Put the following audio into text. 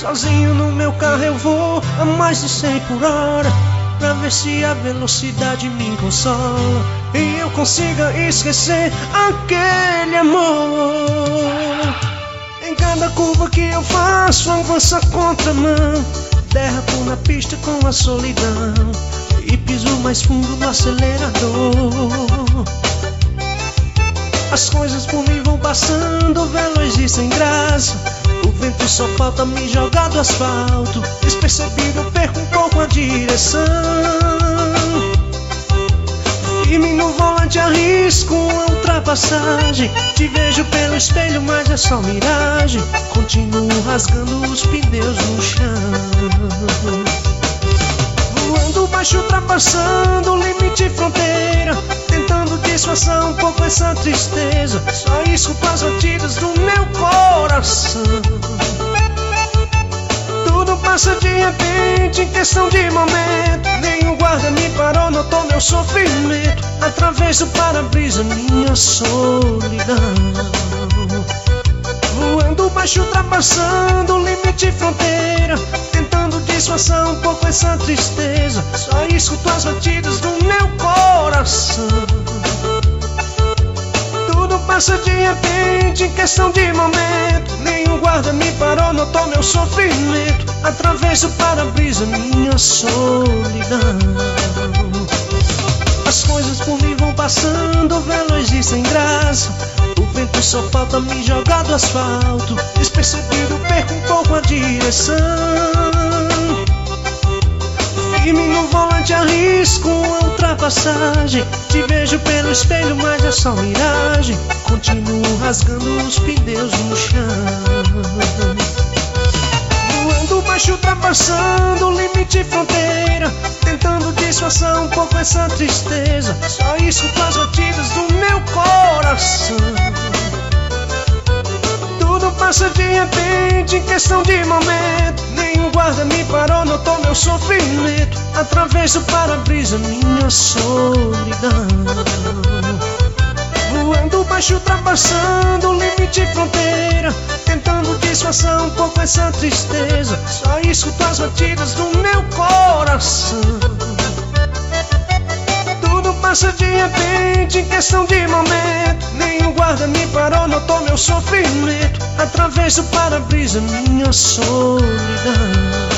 Sozinho no meu carro eu vou a mais de 100 por hora, pra ver se a velocidade me consola e eu consiga esquecer aquele amor. Em cada curva que eu faço, avanço a contramão, derrapo na pista com a solidão e piso mais fundo no acelerador. As coisas por mim vão passando, velozes e sem graça. O vento só falta me jogar do asfalto. Despercebido eu perco um pouco a direção. Firme no volante arrisco uma ultrapassagem. Te vejo pelo espelho, mas é só miragem. Continuo rasgando os pneus no chão. Voando baixo, ultrapassando o limite e fronteira, tentando disfarçar um pouco essa tristeza. Só escuto as batidas do meu coração. Tudo passa de repente, em questão de momento. Nenhum guarda me parou, notou meu sofrimento. Atravesso o para-brisa, minha solidão. Voando baixo, ultrapassando o limite e fronteira, tentando disfarçar um pouco essa tristeza. Só escuto as batidas do meu coração. Tudo passa de repente, em questão de momento. Nenhum guarda me parou, notou meu sofrimento. Atravesso o para-brisa, minha solidão. As coisas por mim vão passando, velozes e sem graça. O vento só falta me jogar do asfalto. Despercebido perco um pouco a direção. Firme no volante arrisco uma ultrapassagem. Te vejo pelo espelho, mas é só miragem. Continuo rasgando os pneus no chão. Voando baixo, ultrapassando o limite e fronteira, tentando disfarçar um pouco essa tristeza. Só escuto as batidas do meu coração. Tudo passa de repente, em questão de momento. Nenhum guarda me parou, notou meu sofrimento. Atravesso o para-brisa, minha solidão. Voando baixo, ultrapassando o limite e fronteira, tentando disfarçar um pouco essa tristeza. Só escuto as batidas do meu coração. Tudo passa de repente, em questão de momento. Nenhum guarda me parou, notou meu sofrimento. Atravesso o para-brisa, minha solidão.